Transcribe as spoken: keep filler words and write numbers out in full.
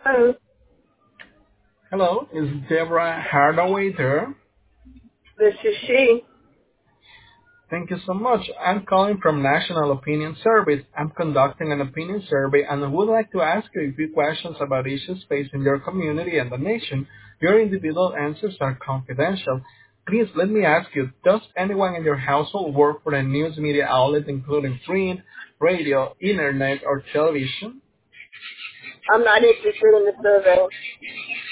Oh, Hello, is Deborah Hardaway there? this is she. Thank you so much. I'm calling from National Opinion Service. I'm conducting an opinion survey and I would like to ask you a few questions about issues facing your community and the nation. Your individual answers are confidential. Please let me ask you, does anyone in your household work for a news media outlet including print, radio, internet, or television? I'm not interested in the survey.